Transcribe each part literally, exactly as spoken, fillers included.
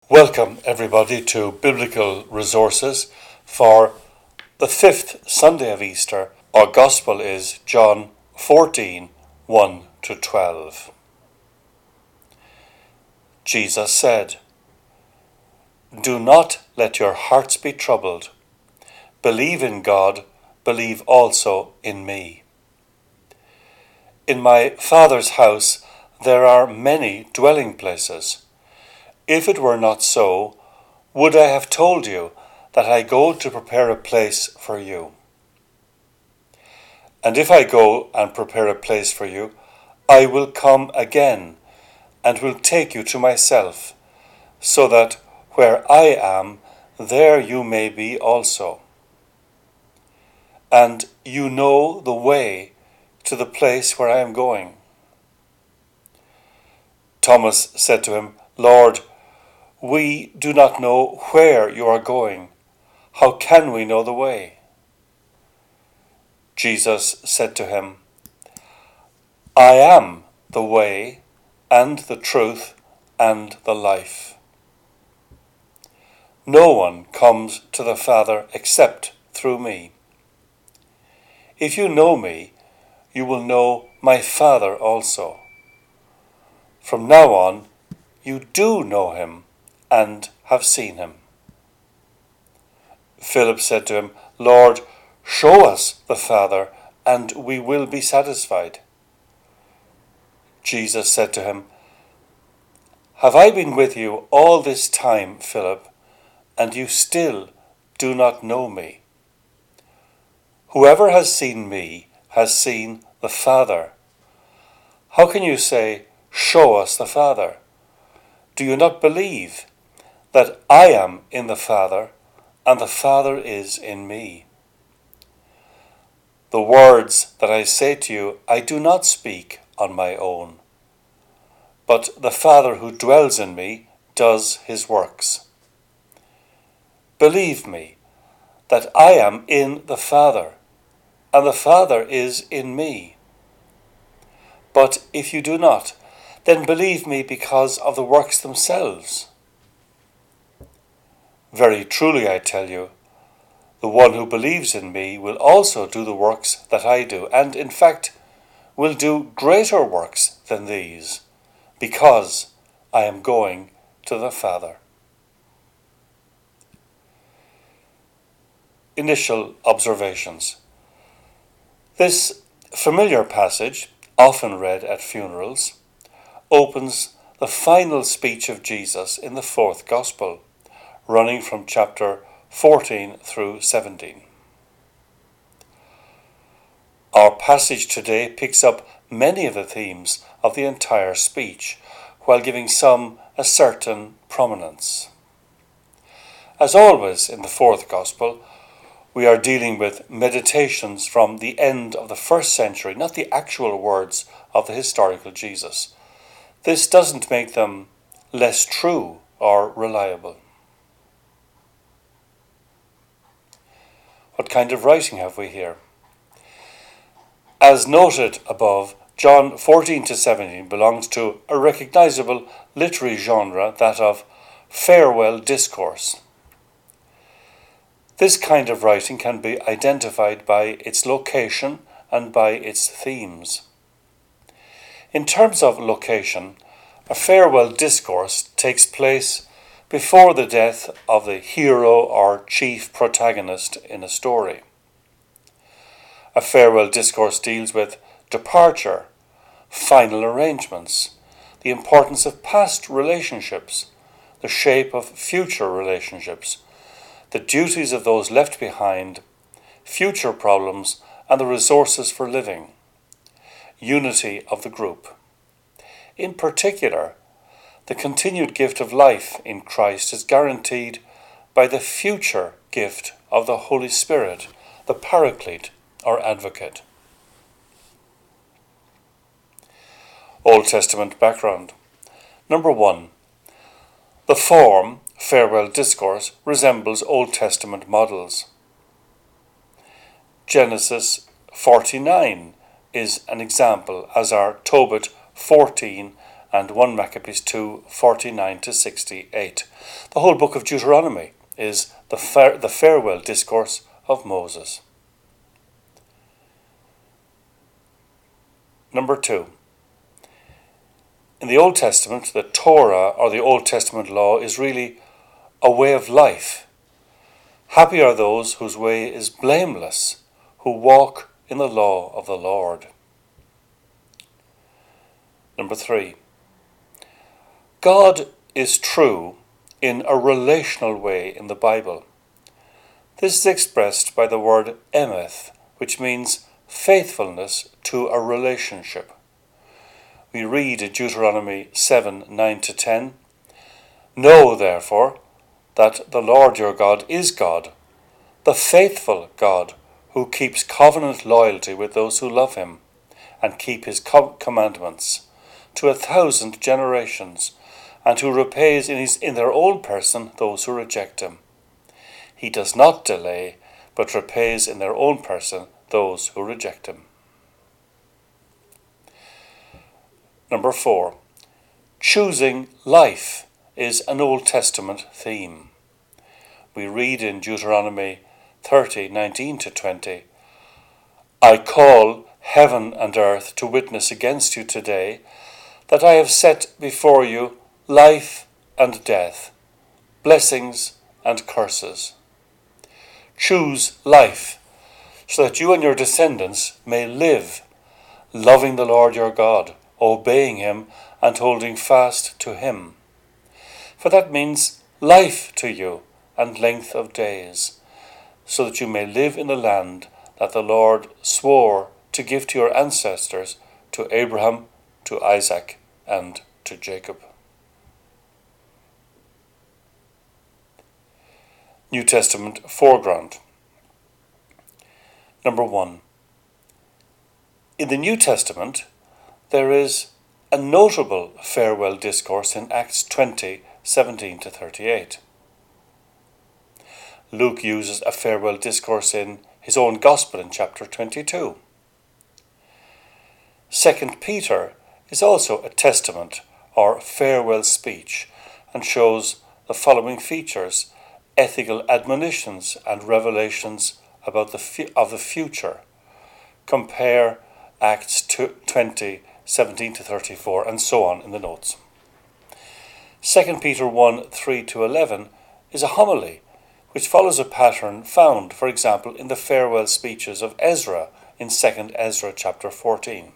Welcome everybody to Biblical Resources for the fifth Sunday of Easter. Our Gospel is John fourteen, one to twelve. Jesus said, "Do not let your hearts be troubled. Believe in God, believe also in me. In my Father's house there are many dwelling places. If it were not so, would I have told you that I go to prepare a place for you? And if I go and prepare a place for you, I will come again and will take you to myself, so that where I am, there you may be also. And you know the way to the place where I am going." Thomas said to him, "Lord, we do not know where you are going. How can we know the way?" Jesus said to him, "I am the way and the truth and the life. No one comes to the Father except through me. If you know me, you will know my Father also. From now on, you do know him and have seen him." Philip said to him, "Lord, show us the Father, and we will be satisfied." Jesus said to him, "Have I been with you all this time, Philip, and you still do not know me? Whoever has seen me has seen the Father. How can you say, 'Show us the Father'? Do you not believe that I am in the Father, and the Father is in me? The words that I say to you, I do not speak on my own, but the Father who dwells in me does his works. Believe me that I am in the Father, and the Father is in me. But if you do not, then believe me because of the works themselves. Very truly I tell you, the one who believes in me will also do the works that I do, and in fact will do greater works than these, because I am going to the Father." Initial observations. This familiar passage, often read at funerals, opens the final speech of Jesus in the fourth Gospel, running from chapter fourteen through seventeen. Our passage today picks up many of the themes of the entire speech, while giving some a certain prominence. As always in the fourth Gospel, we are dealing with meditations from the end of the first century, not the actual words of the historical Jesus. This doesn't make them less true or reliable. What kind of writing have we here? As noted above, John fourteen to seventeen belongs to a recognizable literary genre, that of farewell discourse. This kind of writing can be identified by its location and by its themes. In terms of location, a farewell discourse takes place before the death of the hero or chief protagonist in a story. A farewell discourse deals with departure, final arrangements, the importance of past relationships, the shape of future relationships, the duties of those left behind, future problems, and the resources for living, unity of the group. In particular, the continued gift of life in Christ is guaranteed by the future gift of the Holy Spirit, the Paraclete or Advocate. Old Testament background. Number one, the form, farewell discourse, resembles Old Testament models. Genesis forty-nine is an example, as are Tobit fourteen and First Maccabees two, forty-nine to sixty-eight. The whole book of Deuteronomy is the, fare- the farewell discourse of Moses. Number two. In the Old Testament, the Torah, or the Old Testament law, is really a way of life. Happy are those whose way is blameless, who walk in the law of the Lord. Number three. God is true in a relational way in the Bible. This is expressed by the word emeth, which means faithfulness to a relationship. We read in Deuteronomy seven, nine to ten, Know, therefore, that the Lord your God is God, the faithful God, who keeps covenant loyalty with those who love him and keep his com- commandments to a thousand generations, and who repays in, his, in their own person those who reject him. He does not delay, but repays in their own person those who reject him. Number four. Choosing life is an Old Testament theme. We read in Deuteronomy thirty, nineteen to twenty, I call heaven and earth to witness against you today that I have set before you life and death, blessings and curses. Choose life, so that you and your descendants may live, loving the Lord your God, obeying him and holding fast to him. For that means life to you and length of days, so that you may live in the land that the Lord swore to give to your ancestors, to Abraham, to Isaac, and to Jacob. New Testament foreground. Number one. In the New Testament, there is a notable farewell discourse in Acts twenty, seventeen to thirty-eight. Luke uses a farewell discourse in his own Gospel in chapter twenty-two. Second Peter is also a testament or farewell speech and shows the following features: ethical admonitions and revelations about the fu- of the future. Compare Acts twenty, seventeen to thirty-four, and so on in the notes. Second Peter one, three to eleven is a homily which follows a pattern found, for example, in the farewell speeches of Ezra in Second Ezra chapter fourteen.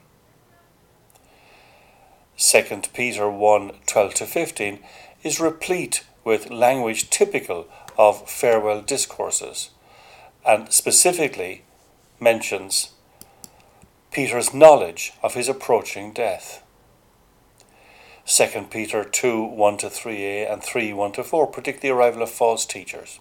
Second Peter one, twelve to fifteen is replete with language typical of farewell discourses, and specifically mentions Peter's knowledge of his approaching death. Second Peter two, one to three a and three, one to four predict the arrival of false teachers.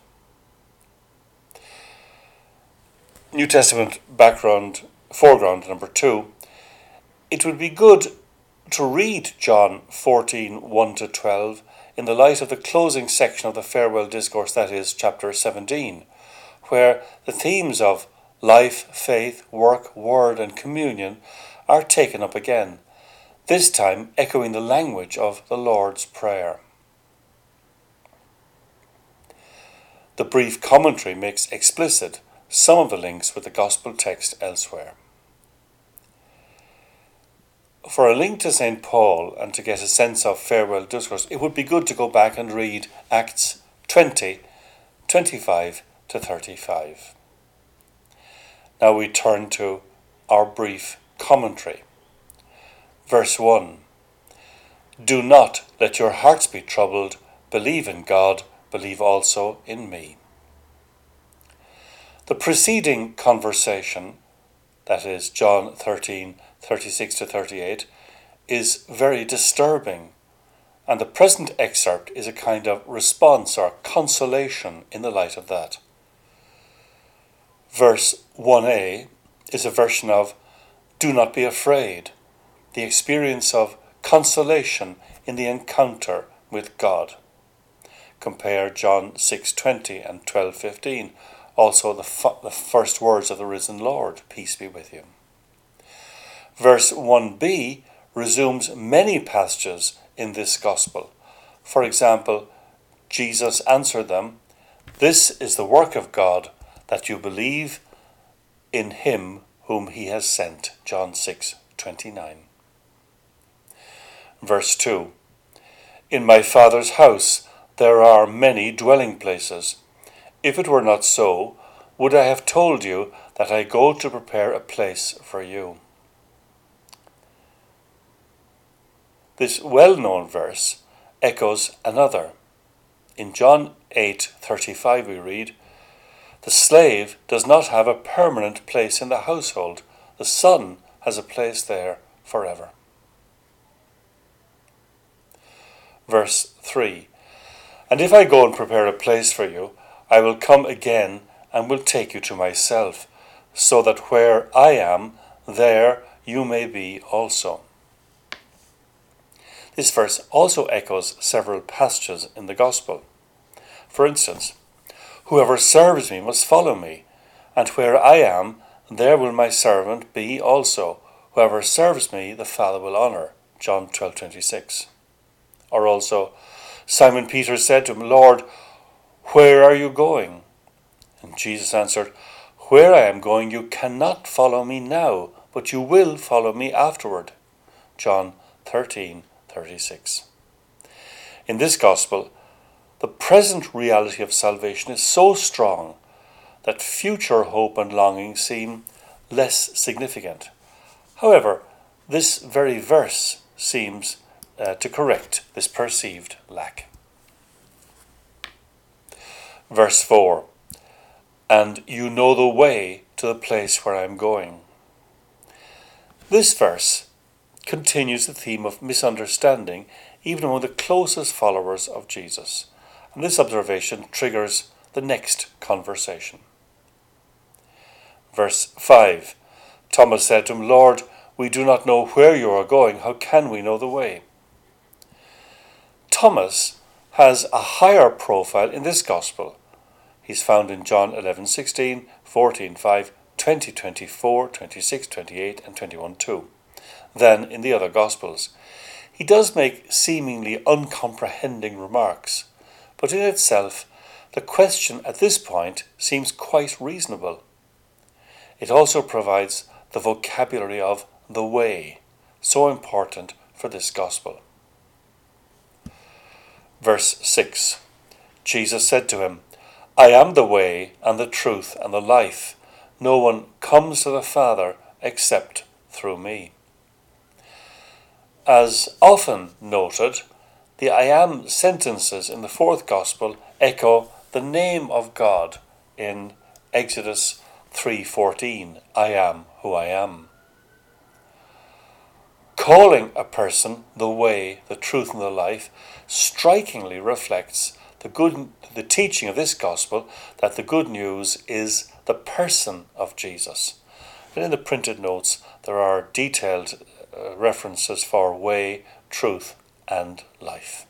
New Testament background, foreground number two. It would be good to read John fourteen, one to twelve in the light of the closing section of the farewell discourse, that is, chapter seventeen, where the themes of life, faith, work, word, and communion are taken up again, this time echoing the language of the Lord's Prayer. The brief commentary makes explicit some of the links with the Gospel text elsewhere. For a link to Saint Paul and to get a sense of farewell discourse, it would be good to go back and read Acts twenty, twenty-five to thirty-five. Now we turn to our brief commentary. Verse one. Do not let your hearts be troubled. Believe in God. Believe also in me. The preceding conversation, that is John thirteen, thirty-six to thirty-eight, is very disturbing, and the present excerpt is a kind of response or consolation in the light of that. Verse one a is a version of do not be afraid, the experience of consolation in the encounter with God. Compare John six twenty and twelve fifteen, also the, f- the first words of the risen Lord, peace be with you. Verse one b resumes many passages in this gospel. For example, Jesus answered them, "This is the work of God, that you believe in him whom he has sent." John six twenty-nine. Verse two. "In my Father's house there are many dwelling places. If it were not so, would I have told you that I go to prepare a place for you?" This well-known verse echoes another. In John eight thirty-five we read, "The slave does not have a permanent place in the household. The son has a place there forever." Verse three. "And if I go and prepare a place for you, I will come again and will take you to myself, so that where I am, there you may be also." This verse also echoes several passages in the Gospel. For instance, "Whoever serves me must follow me, and where I am, there will my servant be also. Whoever serves me, the Father will honour." John twelve twenty-six. Or also, Simon Peter said to him, "Lord, where are you going?" And Jesus answered, "Where I am going you cannot follow me now, but you will follow me afterward." John thirteen thirty-six. In this gospel, the present reality of salvation is so strong that future hope and longing seem less significant. However, this very verse seems uh, to correct this perceived lack. Verse four. "And you know the way to the place where I am going." This verse continues the theme of misunderstanding even among the closest followers of Jesus. And this observation triggers the next conversation. Verse five. "Thomas said to him, 'Lord, we do not know where you are going. How can we know the way?'" Thomas has a higher profile in this gospel. He's found in John eleven sixteen, fourteen five, twenty twenty-four, twenty-six twenty-eight, and twenty-one two. Than in the other Gospels. He does make seemingly uncomprehending remarks, but in itself, the question at this point seems quite reasonable. It also provides the vocabulary of the way, so important for this Gospel. Verse six. Jesus said to him, "I am the way and the truth and the life. No one comes to the Father except through me." As often noted, the "I am" sentences in the fourth Gospel echo the name of God in Exodus three fourteen, "I am who I am." Calling a person the way, the truth, and the life strikingly reflects the good, the teaching of this Gospel that the good news is the person of Jesus. And in the printed notes there are detailed Uh, references for way, truth, and life.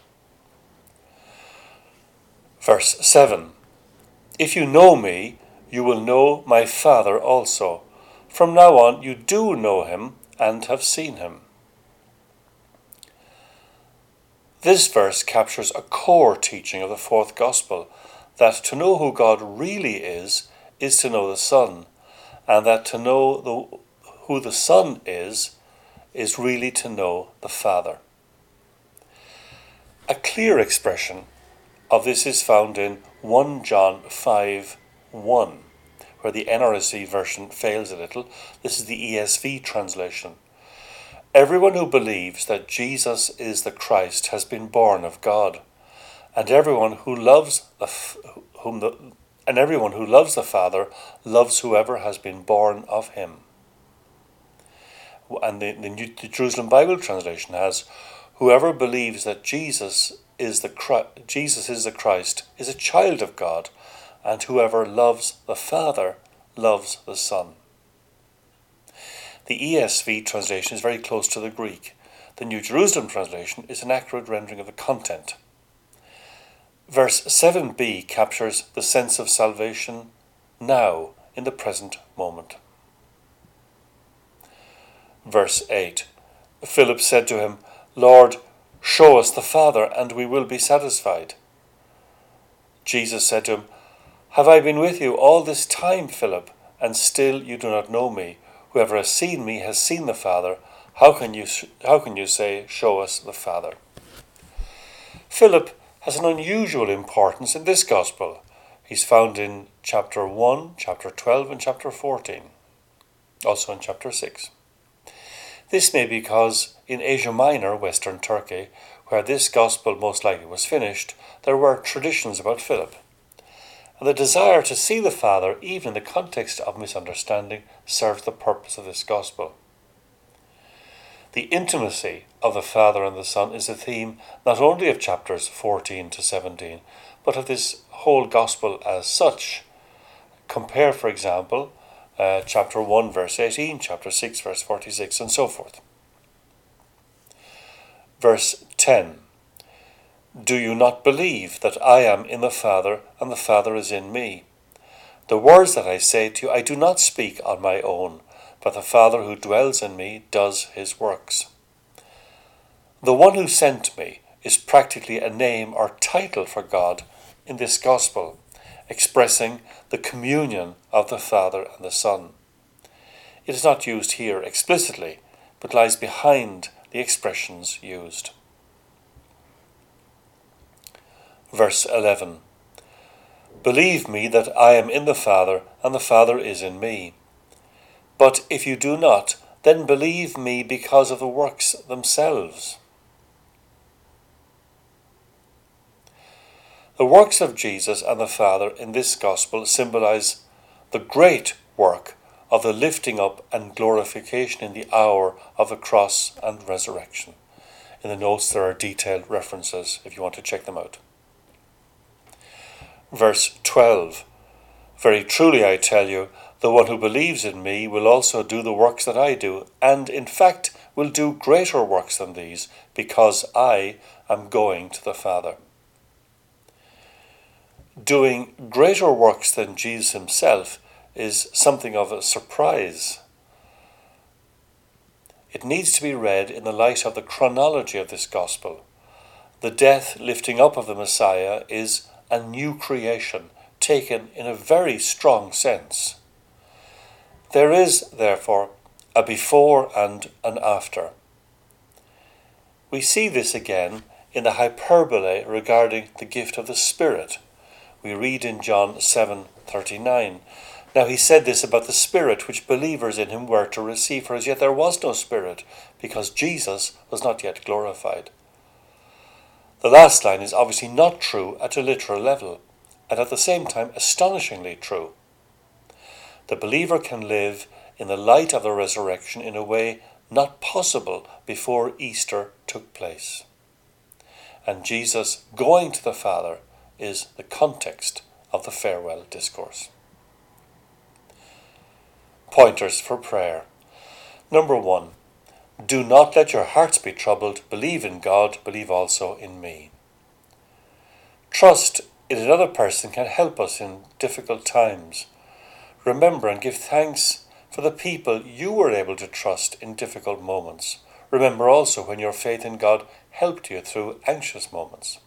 Verse seven. "If you know me, you will know my Father also. From now on you do know him and have seen him." This verse captures a core teaching of the fourth Gospel, that to know who God really is, is to know the Son, and that to know the, who the Son is, is really to know the Father. A clear expression of this is found in First John five one, where the N R S V version fails a little. This is the E S V translation. "Everyone who believes that Jesus is the Christ has been born of God, and everyone who loves the whom the and everyone who loves the Father loves whoever has been born of him." And the, the, New, the Jerusalem Bible translation has, "Whoever believes that Jesus is the Jesus is the Christ is a child of God, and whoever loves the Father loves the Son." The E S V translation is very close to the Greek. The New Jerusalem translation is an accurate rendering of the content. Verse seven b captures the sense of salvation now, in the present moment. Verse eight. Philip said to him, Lord, show us the Father, and we will be satisfied. Jesus said to him, Have I been with you all this time, Philip, and still you do not know me? Whoever has seen me has seen the Father. How can you, how can you say, Show us the Father? Philip has an unusual importance in this Gospel. He's found in chapter one, chapter twelve, and chapter fourteen. Also in chapter six. This may be because in Asia Minor, Western Turkey, where this Gospel most likely was finished, there were traditions about Philip. And the desire to see the Father, even in the context of misunderstanding, serves the purpose of this Gospel. The intimacy of the Father and the Son is a theme not only of chapters fourteen to seventeen, but of this whole Gospel as such. Compare, for example, uh, chapter one, verse eighteen, chapter six, verse forty-six, and so forth. Verse ten. Do you not believe that I am in the Father, and the Father is in me? The words that I say to you, I do not speak on my own, but the Father who dwells in me does his works. The one who sent me is practically a name or title for God in this Gospel, expressing the communion of the Father and the Son. It is not used here explicitly, but lies behind the expressions used. Verse eleven. Believe me that I am in the Father, and the Father is in me. But if you do not, then believe me because of the works themselves. The works of Jesus and the Father in this Gospel symbolize the great work of the lifting up and glorification in the hour of the cross and resurrection. In the notes there are detailed references if you want to check them out. Verse twelve. Very truly I tell you, the one who believes in me will also do the works that I do, and in fact will do greater works than these, because I am going to the Father. Doing greater works than Jesus himself is something of a surprise. It needs to be read in the light of the chronology of this Gospel. The death, lifting up of the Messiah is a new creation, taken in a very strong sense. There is, therefore, a before and an after. We see this again in the hyperbole regarding the gift of the Spirit. We read in John seven thirty-nine, Now he said this about the Spirit which believers in him were to receive, for as yet there was no Spirit, because Jesus was not yet glorified. The last line is obviously not true at a literal level, and at the same time astonishingly true. The believer can live in the light of the resurrection in a way not possible before Easter took place. And Jesus going to the Father is the context of the farewell discourse. Pointers for prayer. Number one, do not let your hearts be troubled. Believe in God, believe also in me. Trust in another person can help us in difficult times. Remember and give thanks for the people you were able to trust in difficult moments. Remember also when your faith in God helped you through anxious moments.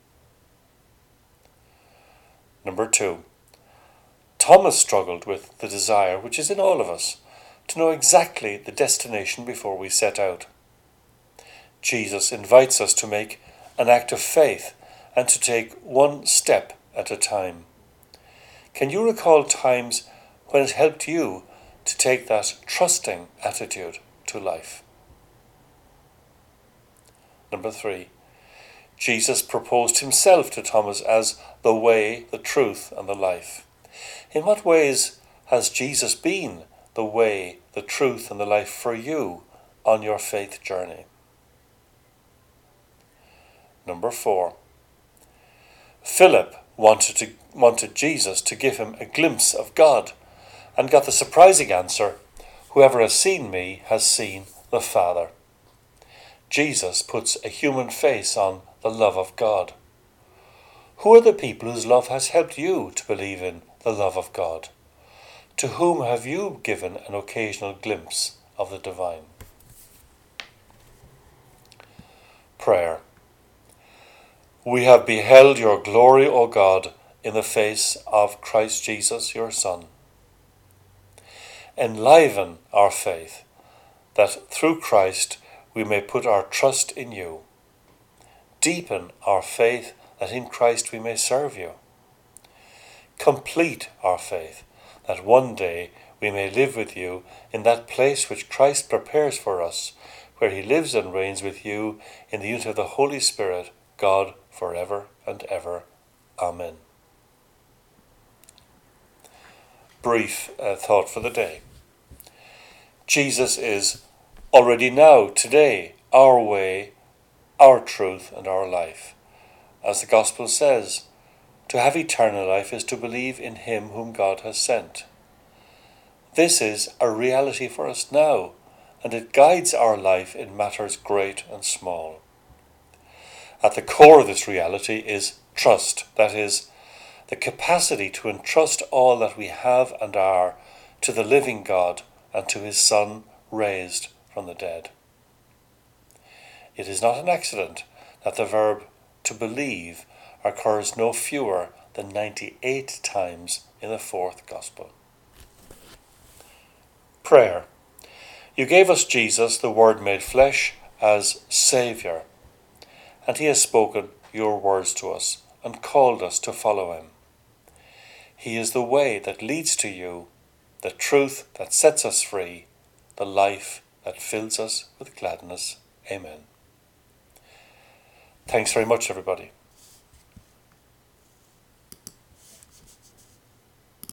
Number two, Thomas struggled with the desire, which is in all of us, to know exactly the destination before we set out. Jesus invites us to make an act of faith and to take one step at a time. Can you recall times when it helped you to take that trusting attitude to life? Number three, Jesus proposed himself to Thomas as the way, the truth, and the life. In what ways has Jesus been the way, the truth, and the life for you on your faith journey? Number four, Philip wanted to wanted Jesus to give him a glimpse of God, and got the surprising answer, whoever has seen me has seen the Father. Jesus puts a human face on the love of God. Who are the people whose love has helped you to believe in the love of God? To whom have you given an occasional glimpse of the divine? Prayer. We have beheld your glory, O God, in the face of Christ Jesus, your Son. Enliven our faith, that through Christ we may put our trust in you. Deepen our faith, that in Christ we may serve you. Complete our faith, that one day we may live with you in that place which Christ prepares for us, where he lives and reigns with you in the unity of the Holy Spirit, God, for ever and ever. Amen. Brief uh, thought for the day. Jesus is already now, today, our way, our truth, and our life. As the Gospel says, to have eternal life is to believe in him whom God has sent. This is a reality for us now, and it guides our life in matters great and small. At the core of this reality is trust, that is, the capacity to entrust all that we have and are to the living God and to his Son raised from the dead. It is not an accident that the verb to believe occurs no fewer than ninety-eight times in the fourth Gospel. Prayer. You gave us Jesus, the Word made flesh, as Saviour, and he has spoken your words to us and called us to follow him. He is the way that leads to you, the truth that sets us free, the life that fills us with gladness. Amen. Thanks very much, everybody.